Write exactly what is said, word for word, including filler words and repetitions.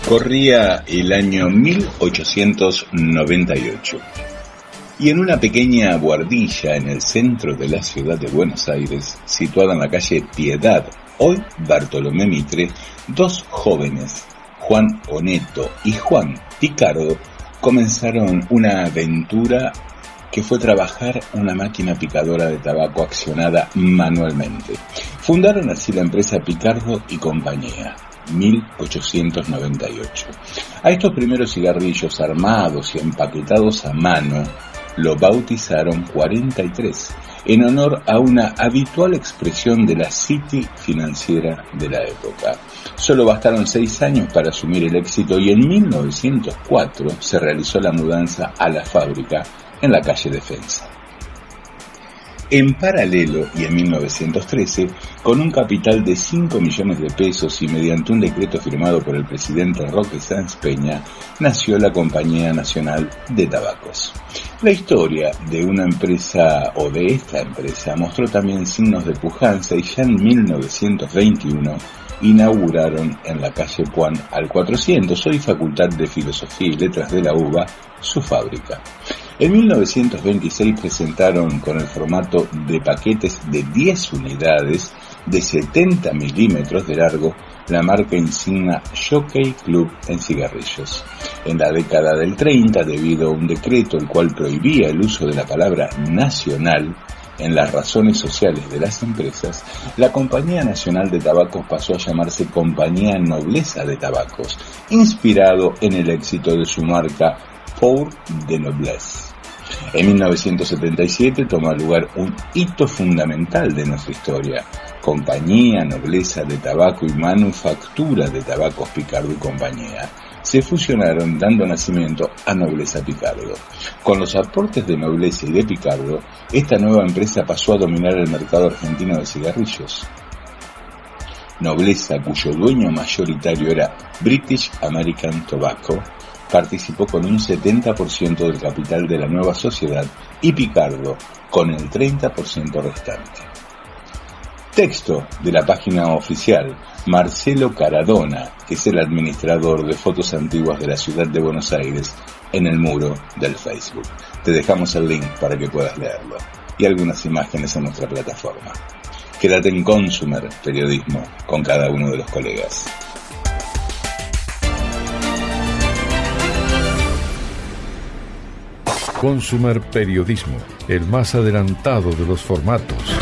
Corría el año mil ochocientos noventa y ocho y en una pequeña buhardilla en el centro de la ciudad de Buenos Aires, situada en la calle Piedad, hoy Bartolomé Mitre, dos jóvenes, Juan Oneto y Juan Picardo, comenzaron una aventura que fue trabajar una máquina picadora de tabaco accionada manualmente. Fundaron así la empresa Picardo y Compañía, mil ochocientos noventa y ocho. A estos primeros cigarrillos armados y empaquetados a mano lo bautizaron cuarenta y tres, en honor a una habitual expresión de la City financiera de la época. Solo bastaron seis años para asumir el éxito y en mil novecientos cuatro se realizó la mudanza a la fábrica en la calle Defensa. En paralelo, y en mil novecientos trece, con un capital de cinco millones de pesos y mediante un decreto firmado por el presidente Roque Sáenz Peña, nació la Compañía Nacional de Tabacos. La historia de una empresa, o de esta empresa, mostró también signos de pujanza y ya en mil novecientos veintiuno inauguraron en la calle Puan al cuatrocientos, hoy Facultad de Filosofía y Letras de la UBA, su fábrica. En mil novecientos veintiséis presentaron con el formato de paquetes de diez unidades de setenta milímetros de largo la marca insignia Jockey Club en cigarrillos. En la década del treinta, debido a un decreto el cual prohibía el uso de la palabra nacional en las razones sociales de las empresas, la Compañía Nacional de Tabacos pasó a llamarse Compañía Nobleza de Tabacos, inspirado en el éxito de su marca Pour de Noblesse. En mil novecientos setenta y siete toma lugar un hito fundamental de nuestra historia. Compañía Nobleza de Tabaco y Manufactura de Tabacos Picardo y Compañía se fusionaron, dando nacimiento a Nobleza Picardo. Con los aportes de Nobleza y de Picardo, esta nueva empresa pasó a dominar el mercado argentino de cigarrillos. Nobleza, cuyo dueño mayoritario era British American Tobacco, participó con un setenta por ciento del capital de la nueva sociedad y Picardo con el treinta por ciento restante. Texto de la página oficial: Marcelo Caradona, que es el administrador de fotos antiguas de la ciudad de Buenos Aires, en el muro del Facebook. Te dejamos el link para que puedas leerlo y algunas imágenes en nuestra plataforma. Quédate en Consumer Periodismo con cada uno de los colegas. Consumer Periodismo, el más adelantado de los formatos.